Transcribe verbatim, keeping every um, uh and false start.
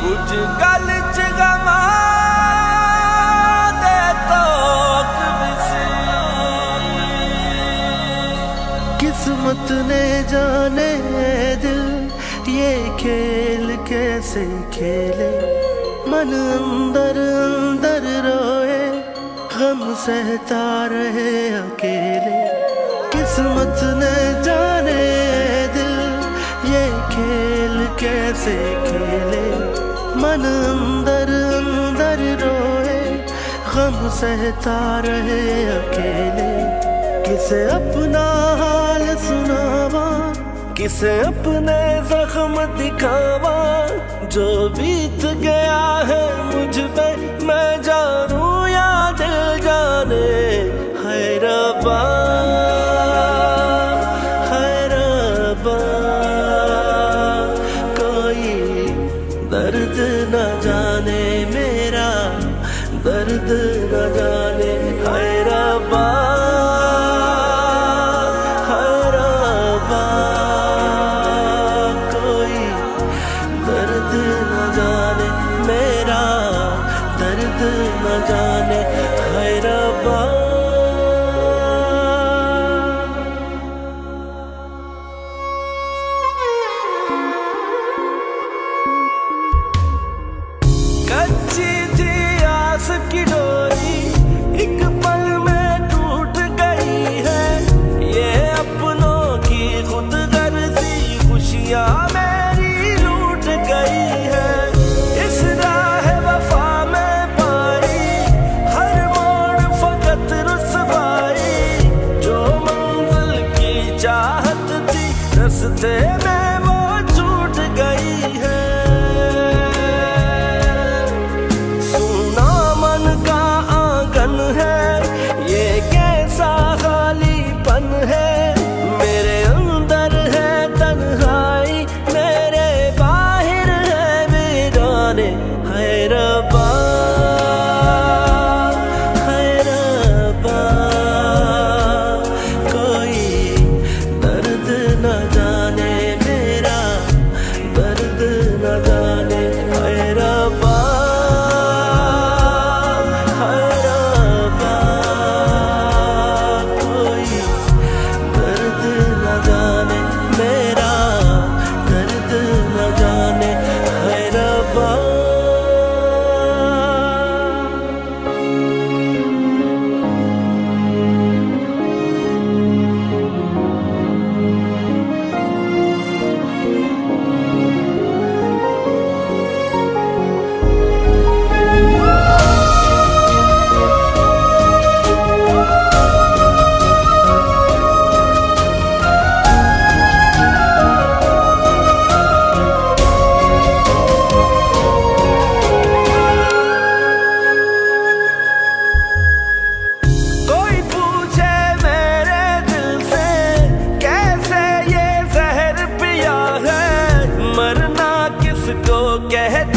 कुछ गल च गवा दे तो किस्मत ने जाने दिल ये खेल कैसे खेले, मन अंदर अंदर रोए, गम सहता रहे अकेले। किस्मत ने जाने दिल ये खेल कैसे खेले, मन अंदर अंदर रोए, गम सहता रहे अकेले। किसे अपना हाल सुनावा, किसे अपने जख्म दिखावा, जो बीत गया है मुझ पे मैं जानू या दिल जाने। है रब्बा है रब्बा, कोई दर्द न जाने मेरा, दर्द न जाने। है रब्बा न जाने। है रब्बा कच्ची थी आस की डोरी, एक पल में टूट गई है। ये अपनों की खुद गर्जी खुशियां मेरी लूट गई है। इस राह वफा चाहत थी रस्ते में वो छूट गई है। सुना मन का आंगन है, ये कैसा खालीपन है। मेरे अंदर है तन्हाई, मेरे बाहर है वीराने। है रब्बा कहते